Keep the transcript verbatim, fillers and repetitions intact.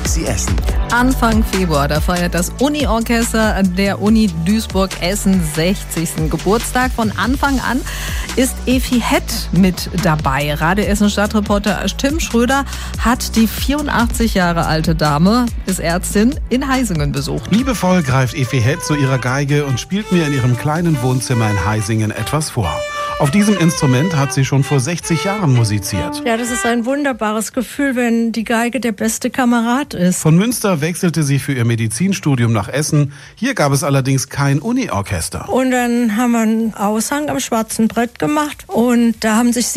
Taxi Essen. Anfang Februar, da feiert das Uni-Orchester der Uni Duisburg-Essen sechzigsten Geburtstag. Von Anfang an ist Evi Hett mit dabei. Radio Essen Stadtreporter Tim Schröder hat die vierundachtzig Jahre alte Dame, ist Ärztin, in Heisingen besucht. Liebevoll greift Evi Hett zu ihrer Geige und spielt mir in ihrem kleinen Wohnzimmer in Heisingen etwas vor. Auf diesem Instrument hat sie schon vor sechzig Jahren musiziert. Ja, das ist ein wunderbares Gefühl, wenn die Geige der beste Kamerad ist. Von Münster wechselte sie für ihr Medizinstudium nach Essen. Hier gab es allerdings kein Uni-Orchester. Und dann haben wir einen Aushang am schwarzen Brett gemacht und da haben sich